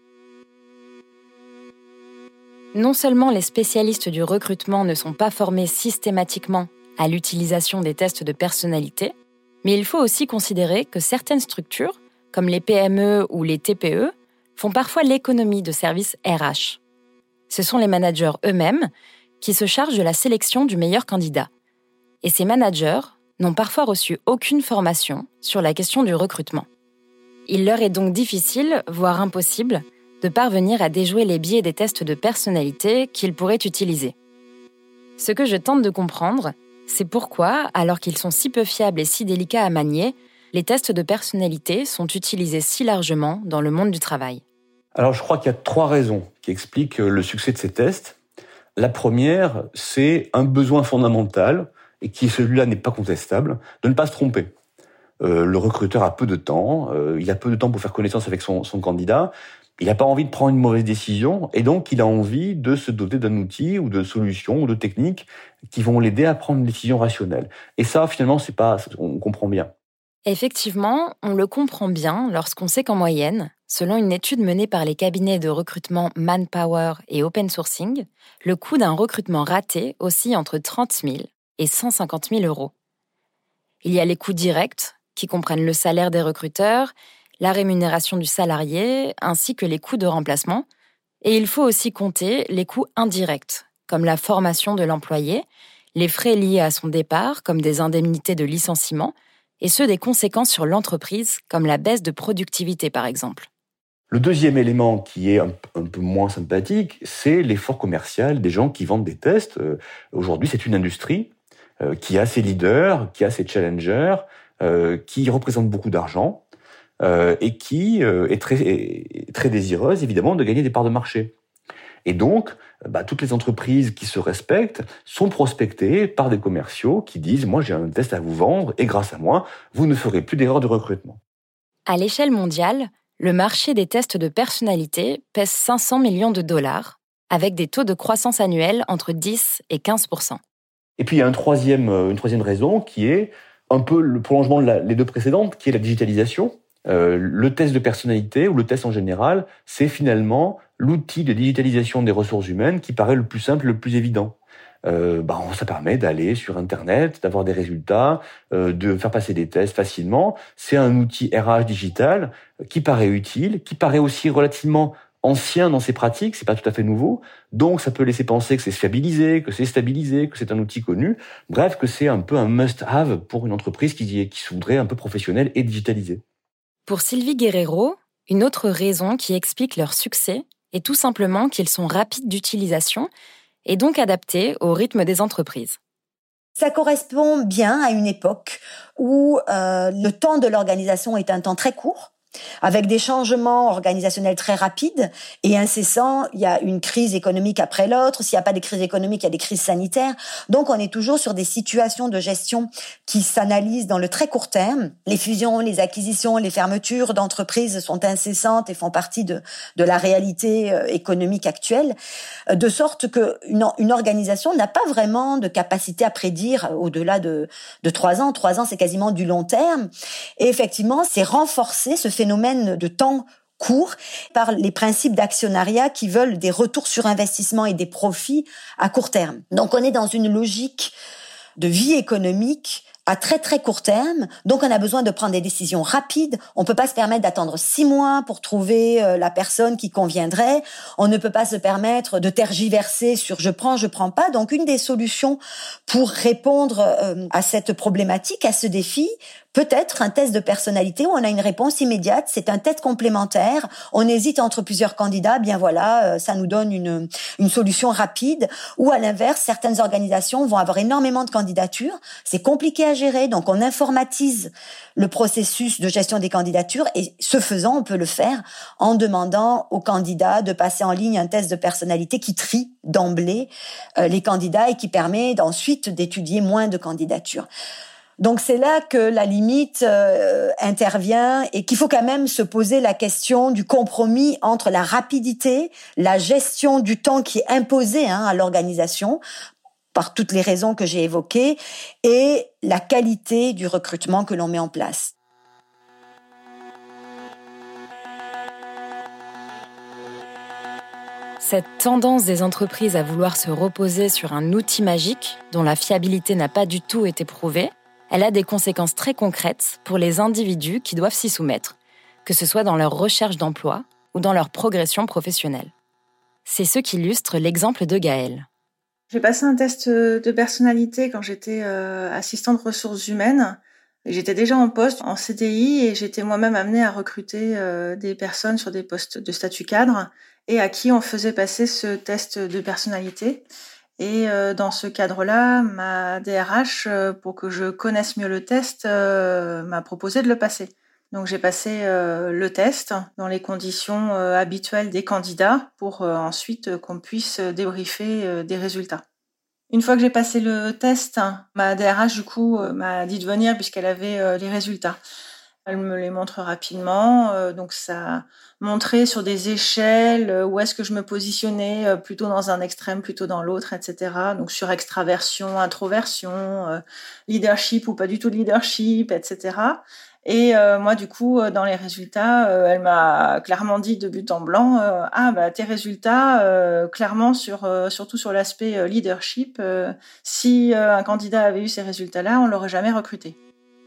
Non seulement les spécialistes du recrutement ne sont pas formés systématiquement à l'utilisation des tests de personnalité, mais il faut aussi considérer que certaines structures, comme les P M E ou les T P E, font parfois l'économie de services R H. Ce sont les managers eux-mêmes qui se chargent de la sélection du meilleur candidat. Et ces managers n'ont parfois reçu aucune formation sur la question du recrutement. Il leur est donc difficile, voire impossible, de parvenir à déjouer les biais des tests de personnalité qu'ils pourraient utiliser. Ce que je tente de comprendre, c'est pourquoi, alors qu'ils sont si peu fiables et si délicats à manier, les tests de personnalité sont utilisés si largement dans le monde du travail. Alors je crois qu'il y a trois raisons qui expliquent le succès de ces tests. La première, c'est un besoin fondamental, et qui celui-là n'est pas contestable, de ne pas se tromper. Euh, le recruteur a peu de temps, euh, il a peu de temps pour faire connaissance avec son, son candidat, Il n'a pas envie de prendre une mauvaise décision et donc il a envie de se doter d'un outil ou de solutions ou de techniques qui vont l'aider à prendre une décision rationnelle. Et ça, finalement, c'est pas, on comprend bien. Effectivement, on le comprend bien lorsqu'on sait qu'en moyenne, selon une étude menée par les cabinets de recrutement Manpower et Open Sourcing, le coût d'un recrutement raté oscille entre trente mille et cent cinquante mille euros. Il y a les coûts directs, qui comprennent le salaire des recruteurs, la rémunération du salarié, ainsi que les coûts de remplacement. Et il faut aussi compter les coûts indirects, comme la formation de l'employé, les frais liés à son départ, comme des indemnités de licenciement, et ceux des conséquences sur l'entreprise, comme la baisse de productivité par exemple. Le deuxième élément qui est un, un peu moins sympathique, c'est l'effort commercial des gens qui vendent des tests. Euh, aujourd'hui, c'est une industrie euh, qui a ses leaders, qui a ses challengers, euh, qui représente beaucoup d'argent. Euh, et qui euh, est très, est très désireuse, évidemment, de gagner des parts de marché. Et donc, bah, toutes les entreprises qui se respectent sont prospectées par des commerciaux qui disent « Moi, j'ai un test à vous vendre, et grâce à moi, vous ne ferez plus d'erreurs de recrutement. » À l'échelle mondiale, le marché des tests de personnalité pèse cinq cents millions de dollars, avec des taux de croissance annuels entre dix et quinze pour cent. Et puis, il y a un troisième, une troisième raison qui est un peu le prolongement de la, les deux précédentes, qui est la digitalisation. Euh, le test de personnalité ou le test en général, c'est finalement l'outil de digitalisation des ressources humaines qui paraît le plus simple, le plus évident. Euh, bah, ça permet d'aller sur Internet, d'avoir des résultats, euh, de faire passer des tests facilement. C'est un outil R H digital qui paraît utile, qui paraît aussi relativement ancien dans ses pratiques, c'est pas tout à fait nouveau. Donc ça peut laisser penser que c'est fiabilisé, que c'est stabilisé, que c'est un outil connu. Bref, que c'est un peu un must-have pour une entreprise qui, qui se voudrait un peu professionnelle et digitalisée. Pour Sylvie Guerrero, une autre raison qui explique leur succès est tout simplement qu'ils sont rapides d'utilisation et donc adaptés au rythme des entreprises. Ça correspond bien à une époque où euh, le temps de l'organisation est un temps très court, avec des changements organisationnels très rapides et incessants. Il y a une crise économique après l'autre. S'il n'y a pas de crise économique, il y a des crises sanitaires. Donc, on est toujours sur des situations de gestion qui s'analysent dans le très court terme. Les fusions, les acquisitions, les fermetures d'entreprises sont incessantes et font partie de, de la réalité économique actuelle, de sorte que une, une organisation n'a pas vraiment de capacité à prédire au-delà de, de trois ans. Trois ans, c'est quasiment du long terme. Et effectivement, c'est renforcé ce phénomène phénomène de temps court par les principes d'actionnariat qui veulent des retours sur investissement et des profits à court terme. Donc on est dans une logique de vie économique à très très court terme, donc on a besoin de prendre des décisions rapides. On peut pas se permettre d'attendre six mois pour trouver la personne qui conviendrait. On ne peut pas se permettre de tergiverser sur je prends, je prends pas. Donc une des solutions pour répondre à cette problématique, à ce défi, peut-être un test de personnalité où on a une réponse immédiate, c'est un test complémentaire, on hésite entre plusieurs candidats, bien voilà, ça nous donne une, une solution rapide. Ou à l'inverse, certaines organisations vont avoir énormément de candidatures, c'est compliqué à gérer, donc on informatise le processus de gestion des candidatures et ce faisant, on peut le faire en demandant aux candidats de passer en ligne un test de personnalité qui trie d'emblée euh, les candidats et qui permet ensuite d'étudier moins de candidatures. Donc c'est là que la limite euh, intervient et qu'il faut quand même se poser la question du compromis entre la rapidité, la gestion du temps qui est imposée hein, à l'organisation par toutes les raisons que j'ai évoquées et la qualité du recrutement que l'on met en place. Cette tendance des entreprises à vouloir se reposer sur un outil magique dont la fiabilité n'a pas du tout été prouvée, elle a des conséquences très concrètes pour les individus qui doivent s'y soumettre, que ce soit dans leur recherche d'emploi ou dans leur progression professionnelle. C'est ce qu'illustre l'exemple de Gaëlle. J'ai passé un test de personnalité quand j'étais euh, assistante ressources humaines. J'étais déjà en poste en C D I et j'étais moi-même amenée à recruter euh, des personnes sur des postes de statut cadre et à qui on faisait passer ce test de personnalité. Et euh, dans ce cadre-là, ma D R H, euh, pour que je connaisse mieux le test, euh, m'a proposé de le passer. Donc j'ai passé euh, le test dans les conditions euh, habituelles des candidats pour euh, ensuite euh, qu'on puisse débriefer euh, des résultats. Une fois que j'ai passé le test, ma D R H du coup euh, m'a dit de venir puisqu'elle avait euh, les résultats. Elle me les montre rapidement, euh, donc ça montrait sur des échelles euh, où est-ce que je me positionnais, euh, plutôt dans un extrême, plutôt dans l'autre, et cetera. Donc sur extraversion, introversion, euh, leadership ou pas du tout de leadership, et cetera. Et euh, moi, du coup, euh, dans les résultats, euh, elle m'a clairement dit de but en blanc, euh, ah bah tes résultats, euh, clairement sur euh, surtout sur l'aspect euh, leadership, euh, si euh, un candidat avait eu ces résultats-là, on l'aurait jamais recruté.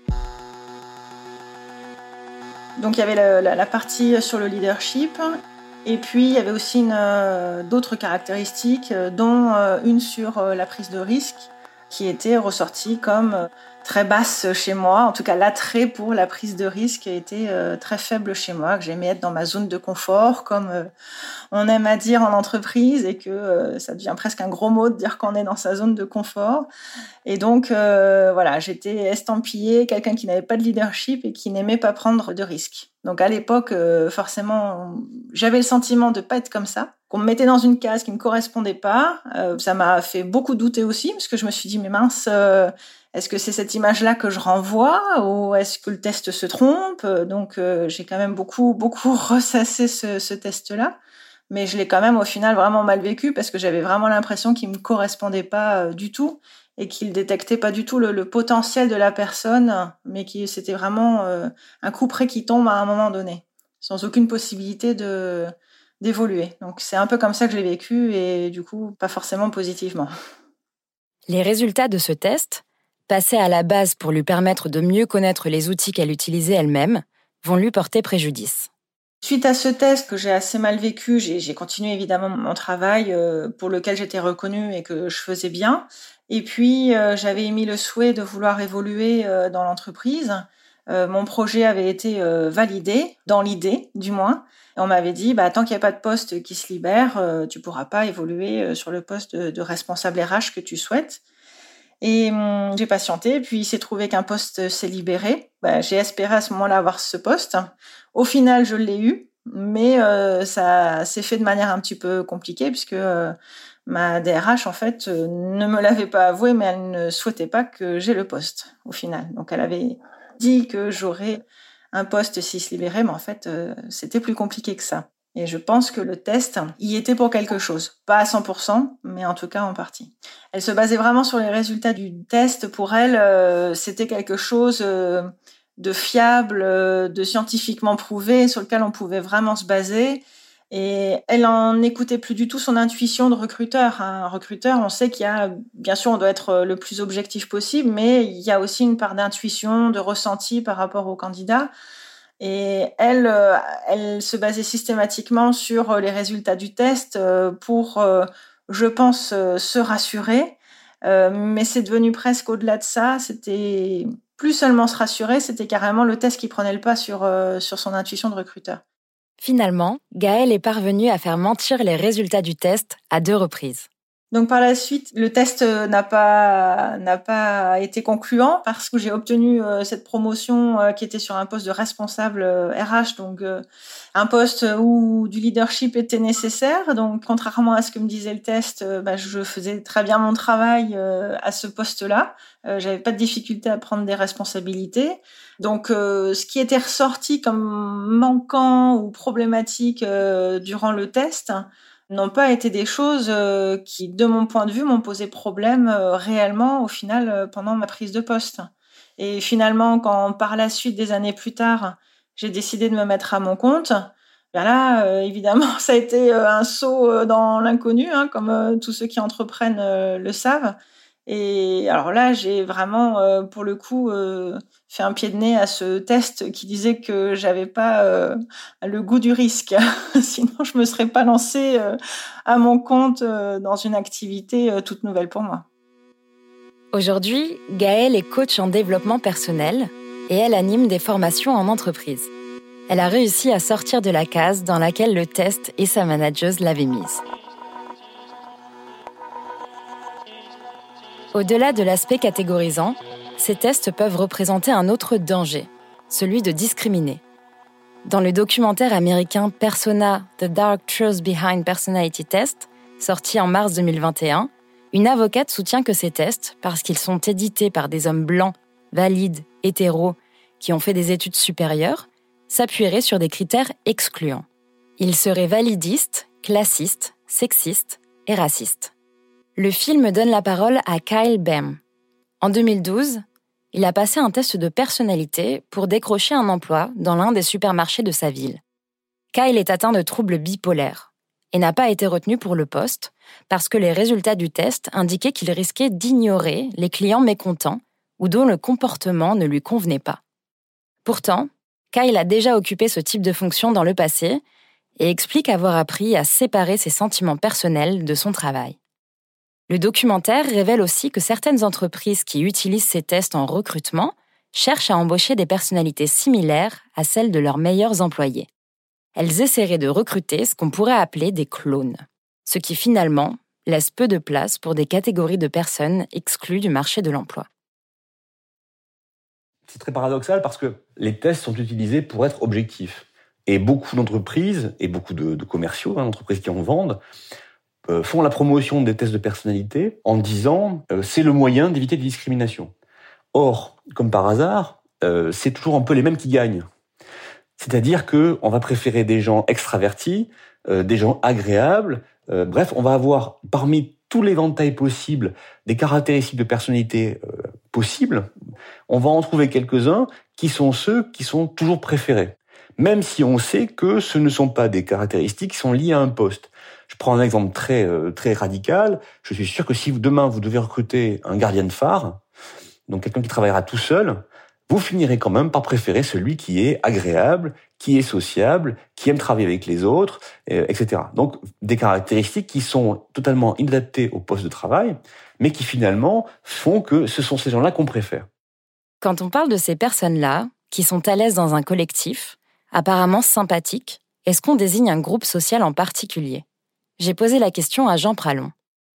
Donc il y avait la, la, la partie sur le leadership, et puis il y avait aussi une, euh, d'autres caractéristiques, euh, dont euh, une sur euh, la prise de risque, qui était ressortie comme euh, très basse chez moi. En tout cas, l'attrait pour la prise de risque était euh, très faible chez moi, que j'aimais être dans ma zone de confort, comme euh, on aime à dire en entreprise, et que euh, ça devient presque un gros mot de dire qu'on est dans sa zone de confort. Et donc, euh, voilà, j'étais estampillée, quelqu'un qui n'avait pas de leadership et qui n'aimait pas prendre de risques. Donc, à l'époque, euh, forcément, j'avais le sentiment de pas être comme ça, qu'on me mettait dans une case qui me correspondait pas. Euh, ça m'a fait beaucoup douter aussi, parce que je me suis dit, mais mince, euh, est-ce que c'est cette image-là que je renvoie, ou est-ce que le test se trompe? Donc, euh, j'ai quand même beaucoup, beaucoup ressassé ce, ce test-là. Mais je l'ai quand même, au final, vraiment mal vécu, parce que j'avais vraiment l'impression qu'il me correspondait pas euh, du tout, et qu'il détectait pas du tout le, le potentiel de la personne, mais que c'était vraiment euh, un coup près qui tombe à un moment donné, sans aucune possibilité de d'évoluer. Donc c'est un peu comme ça que je l'ai vécu, et du coup, pas forcément positivement. Les résultats de ce test, passés à la base pour lui permettre de mieux connaître les outils qu'elle utilisait elle-même, vont lui porter préjudice. Suite à ce test que j'ai assez mal vécu, j'ai, j'ai continué évidemment mon travail euh, pour lequel j'étais reconnue et que je faisais bien. Et puis, euh, j'avais émis le souhait de vouloir évoluer euh, dans l'entreprise. Euh, mon projet avait été euh, validé, dans l'idée du moins. Et on m'avait dit, bah, tant qu'il n'y a pas de poste qui se libère, euh, tu ne pourras pas évoluer euh, sur le poste de, de responsable R H que tu souhaites. Et hum, j'ai patienté, puis il s'est trouvé qu'un poste s'est libéré. Bah, j'ai espéré à ce moment-là avoir ce poste. Au final, je l'ai eu, mais euh, ça s'est fait de manière un petit peu compliquée, puisque euh, ma D R H, en fait, euh, ne me l'avait pas avoué, mais elle ne souhaitait pas que j'ai le poste, au final. Donc, elle avait dit que j'aurais un poste s'il se libérait, mais en fait, euh, c'était plus compliqué que ça. Et je pense que le test y était pour quelque chose. Pas à cent pour cent, mais en tout cas en partie. Elle se basait vraiment sur les résultats du test. Pour elle, euh, c'était quelque chose euh, de fiable, euh, de scientifiquement prouvé, sur lequel on pouvait vraiment se baser. Et elle en écoutait plus du tout son intuition de recruteur. Un recruteur, on sait qu'il y a, bien sûr, on doit être le plus objectif possible, mais il y a aussi une part d'intuition, de ressenti par rapport au candidat. Et elle, elle se basait systématiquement sur les résultats du test pour, je pense, se rassurer. Mais c'est devenu presque au-delà de ça. C'était plus seulement se rassurer, c'était carrément le test qui prenait le pas sur, sur son intuition de recruteur. Finalement, Gaëlle est parvenue à faire mentir les résultats du test à deux reprises. Donc par la suite, le test n'a pas n'a pas été concluant parce que j'ai obtenu euh, cette promotion euh, qui était sur un poste de responsable euh, R H, donc euh, un poste où du leadership était nécessaire. Donc contrairement à ce que me disait le test, euh, bah, je faisais très bien mon travail euh, à ce poste-là. Euh, j'avais pas de difficulté à prendre des responsabilités. Donc euh, ce qui était ressorti comme manquant ou problématique euh, durant le test n'ont pas été des choses euh, qui, de mon point de vue, m'ont posé problème euh, réellement, au final, euh, pendant ma prise de poste. Et finalement, quand par la suite, des années plus tard, j'ai décidé de me mettre à mon compte, ben là, euh, évidemment, ça a été euh, un saut euh, dans l'inconnu, hein, comme euh, tous ceux qui entreprennent euh, le savent. Et alors là, j'ai vraiment, euh, pour le coup, euh, fait un pied de nez à ce test qui disait que j'avais pas euh, le goût du risque. Sinon, je me serais pas lancée euh, à mon compte euh, dans une activité euh, toute nouvelle pour moi. Aujourd'hui, Gaëlle est coach en développement personnel et elle anime des formations en entreprise. Elle a réussi à sortir de la case dans laquelle le test et sa manageuse l'avaient mise. Au-delà de l'aspect catégorisant, ces tests peuvent représenter un autre danger, celui de discriminer. Dans le documentaire américain Persona, The Dark Truth Behind Personality Test, sorti en mars deux mille vingt et un, une avocate soutient que ces tests, parce qu'ils sont édités par des hommes blancs, valides, hétéros, qui ont fait des études supérieures, s'appuieraient sur des critères excluants. Ils seraient validistes, classistes, sexistes et racistes. Le film donne la parole à Kyle Bem. En deux mille douze, il a passé un test de personnalité pour décrocher un emploi dans l'un des supermarchés de sa ville. Kyle est atteint de troubles bipolaires et n'a pas été retenu pour le poste parce que les résultats du test indiquaient qu'il risquait d'ignorer les clients mécontents ou dont le comportement ne lui convenait pas. Pourtant, Kyle a déjà occupé ce type de fonction dans le passé et explique avoir appris à séparer ses sentiments personnels de son travail. Le documentaire révèle aussi que certaines entreprises qui utilisent ces tests en recrutement cherchent à embaucher des personnalités similaires à celles de leurs meilleurs employés. Elles essaieraient de recruter ce qu'on pourrait appeler des clones, ce qui finalement laisse peu de place pour des catégories de personnes exclues du marché de l'emploi. C'est très paradoxal parce que les tests sont utilisés pour être objectifs. Et beaucoup d'entreprises, et beaucoup de, de commerciaux, hein, d'entreprises qui en vendent, euh, font la promotion des tests de personnalité en disant euh, c'est le moyen d'éviter des discriminations. Or, comme par hasard, euh, c'est toujours un peu les mêmes qui gagnent. C'est-à-dire que on va préférer des gens extravertis, euh, des gens agréables. Euh, bref, on va avoir parmi tous les éventails possibles des caractéristiques de personnalité euh, possibles. On va en trouver quelques-uns qui sont ceux qui sont toujours préférés. Même si on sait que ce ne sont pas des caractéristiques qui sont liées à un poste. Je prends un exemple très euh, très radical. Je suis sûr que si demain vous devez recruter un gardien de phare, donc quelqu'un qui travaillera tout seul, vous finirez quand même par préférer celui qui est agréable, qui est sociable, qui aime travailler avec les autres, euh, et cetera. Donc des caractéristiques qui sont totalement inadaptées au poste de travail, mais qui finalement font que ce sont ces gens-là qu'on préfère. Quand on parle de ces personnes-là, qui sont à l'aise dans un collectif, apparemment sympathiques, est-ce qu'on désigne un groupe social en particulier ? J'ai posé la question à Jean Pralon.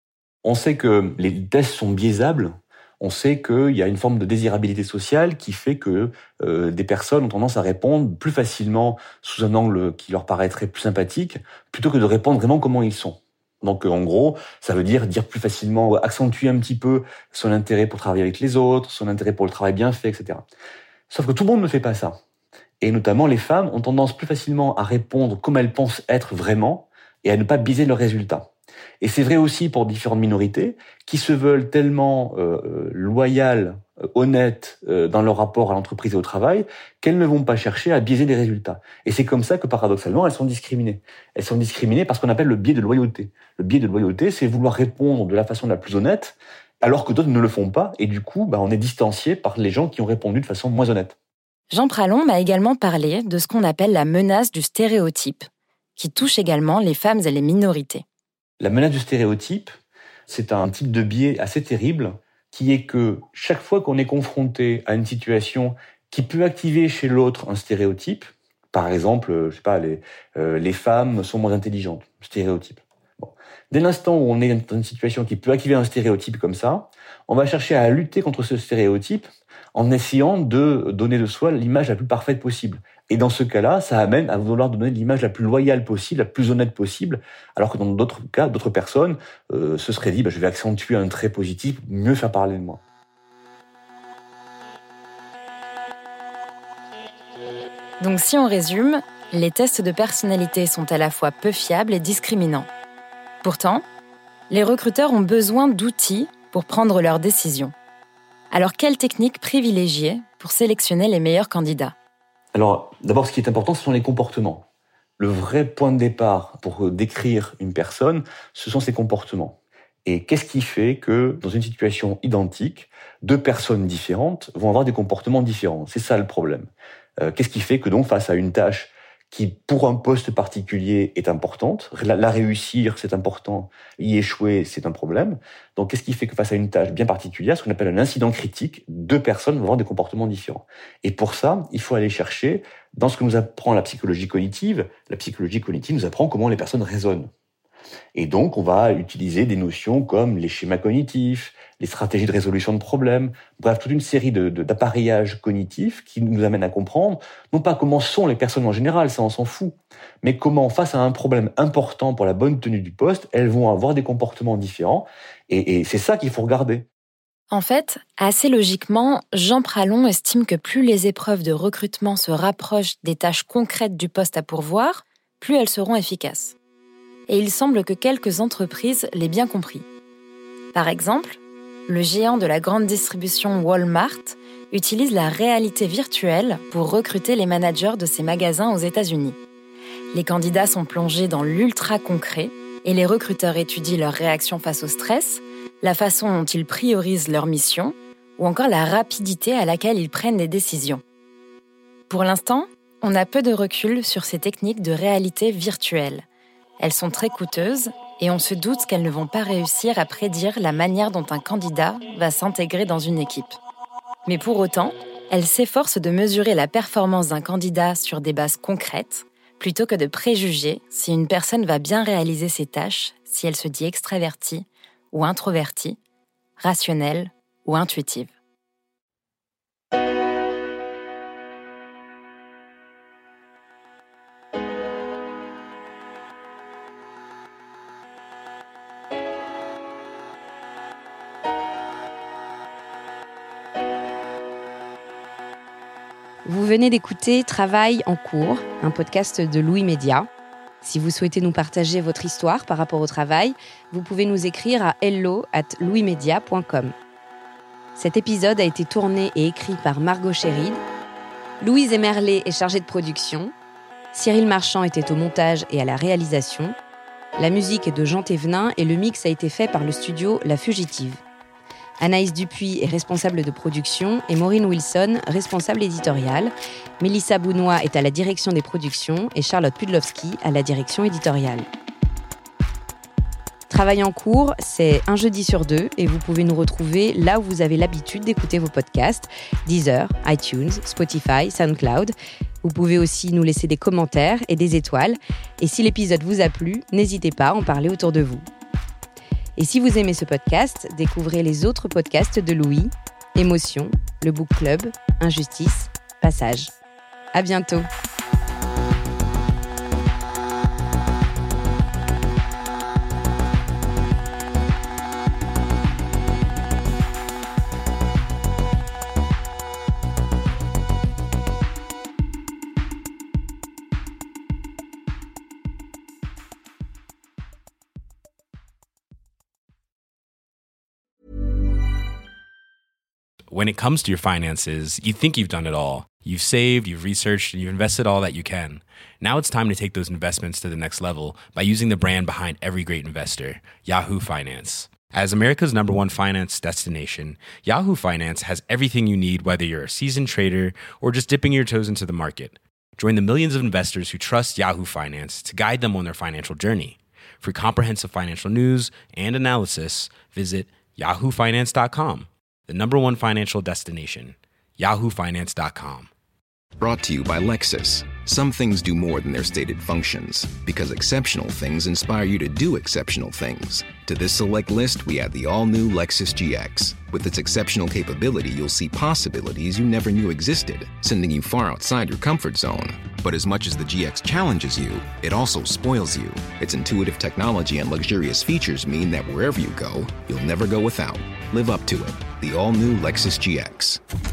On sait que les tests sont biaisables. On sait qu'il y a une forme de désirabilité sociale qui fait que euh, des personnes ont tendance à répondre plus facilement sous un angle qui leur paraîtrait plus sympathique, plutôt que de répondre vraiment comment ils sont. Donc, en gros, ça veut dire dire plus facilement, accentuer un petit peu son intérêt pour travailler avec les autres, son intérêt pour le travail bien fait, et cetera. Sauf que tout le monde ne fait pas ça. Et notamment, les femmes ont tendance plus facilement à répondre comme elles pensent être vraiment et à ne pas biaiser leurs résultats. Et c'est vrai aussi pour différentes minorités qui se veulent tellement euh, loyales, euh, honnêtes euh, dans leur rapport à l'entreprise et au travail qu'elles ne vont pas chercher à biaiser les résultats. Et c'est comme ça que paradoxalement, elles sont discriminées. Elles sont discriminées par ce qu'on appelle le biais de loyauté. Le biais de loyauté, c'est vouloir répondre de la façon la plus honnête alors que d'autres ne le font pas. Et du coup, bah, on est distancié par les gens qui ont répondu de façon moins honnête. Jean Pralon m'a également parlé de ce qu'on appelle la menace du stéréotype, qui touche également les femmes et les minorités. La menace du stéréotype, c'est un type de biais assez terrible, qui est que chaque fois qu'on est confronté à une situation qui peut activer chez l'autre un stéréotype, par exemple, je sais pas, les, euh, les femmes sont moins intelligentes, stéréotype. Bon. Dès l'instant où on est dans une situation qui peut activer un stéréotype comme ça, on va chercher à lutter contre ce stéréotype en essayant de donner de soi l'image la plus parfaite possible. Et dans ce cas-là, ça amène à vouloir donner l'image la plus loyale possible, la plus honnête possible, alors que dans d'autres cas, d'autres personnes euh, se seraient dit bah, « je vais accentuer un trait positif, mieux faire parler de moi ». Donc si on résume, les tests de personnalité sont à la fois peu fiables et discriminants. Pourtant, les recruteurs ont besoin d'outils pour prendre leurs décisions. Alors, quelle technique privilégier pour sélectionner les meilleurs candidats ? Alors, d'abord, ce qui est important, ce sont les comportements. Le vrai point de départ pour décrire une personne, ce sont ses comportements. Et qu'est-ce qui fait que, dans une situation identique, deux personnes différentes vont avoir des comportements différents ? C'est ça le problème. Euh, qu'est-ce qui fait que, donc, face à une tâche qui, pour un poste particulier, est importante. La, la réussir, c'est important. Y échouer, c'est un problème. Donc, qu'est-ce qui fait que face à une tâche bien particulière, ce qu'on appelle un incident critique, deux personnes vont avoir des comportements différents. Et pour ça, il faut aller chercher dans ce que nous apprend la psychologie cognitive. La psychologie cognitive nous apprend comment les personnes raisonnent. Et donc, on va utiliser des notions comme les schémas cognitifs, les stratégies de résolution de problèmes, bref, toute une série de, de, d'apparillages cognitifs qui nous amènent à comprendre, non pas comment sont les personnes en général, ça on s'en fout, mais comment, face à un problème important pour la bonne tenue du poste, elles vont avoir des comportements différents, et, et c'est ça qu'il faut regarder. En fait, assez logiquement, Jean Pralon estime que plus les épreuves de recrutement se rapprochent des tâches concrètes du poste à pourvoir, plus elles seront efficaces. Et il semble que quelques entreprises l'aient bien compris. Par exemple, le géant de la grande distribution Walmart utilise la réalité virtuelle pour recruter les managers de ses magasins aux États-Unis. Les candidats sont plongés dans l'ultra concret et les recruteurs étudient leur réaction face au stress, la façon dont ils priorisent leur mission ou encore la rapidité à laquelle ils prennent des décisions. Pour l'instant, on a peu de recul sur ces techniques de réalité virtuelle. Elles sont très coûteuses et on se doute qu'elles ne vont pas réussir à prédire la manière dont un candidat va s'intégrer dans une équipe. Mais pour autant, elles s'efforcent de mesurer la performance d'un candidat sur des bases concrètes, plutôt que de préjuger si une personne va bien réaliser ses tâches, si elle se dit extravertie ou introvertie, rationnelle ou intuitive. Vous venez d'écouter Travail en cours, un podcast de Louis Média. Si vous souhaitez nous partager votre histoire par rapport au travail, vous pouvez nous écrire à hello arobase louismedia point com. Cet épisode a été tourné et écrit par Margot Chéride. Louise Emerlé est chargée de production. Cyril Marchand était au montage et à la réalisation. La musique est de Jean Thévenin et le mix a été fait par le studio La Fugitive. Anaïs Dupuis est responsable de production et Maureen Wilson, responsable éditoriale. Mélissa Bounois est à la direction des productions et Charlotte Pudlowski à la direction éditoriale. Travail en cours, c'est un jeudi sur deux et vous pouvez nous retrouver là où vous avez l'habitude d'écouter vos podcasts, Deezer, iTunes, Spotify, SoundCloud. Vous pouvez aussi nous laisser des commentaires et des étoiles. Et si l'épisode vous a plu, n'hésitez pas à en parler autour de vous. Et si vous aimez ce podcast, découvrez les autres podcasts de Louis, Émotion, le Book Club, Injustice, Passage. À bientôt. When it comes to your finances, you think you've done it all. You've saved, you've researched, and you've invested all that you can. Now it's time to take those investments to the next level by using the brand behind every great investor, Yahoo Finance. As America's number one finance destination, Yahoo Finance has everything you need, whether you're a seasoned trader or just dipping your toes into the market. Join the millions of investors who trust Yahoo Finance to guide them on their financial journey. For comprehensive financial news and analysis, visit yahoo finance dot com. The number one financial destination, yahoo finance dot com. Brought to you by Lexus. Some things do more than their stated functions, because exceptional things inspire you to do exceptional things. To this select list, we add the all-new Lexus G X. With its exceptional capability, you'll see possibilities you never knew existed, sending you far outside your comfort zone. But as much as the G X challenges you, it also spoils you. Its intuitive technology and luxurious features mean that wherever you go, you'll never go without. Live up to it. The all-new Lexus G X.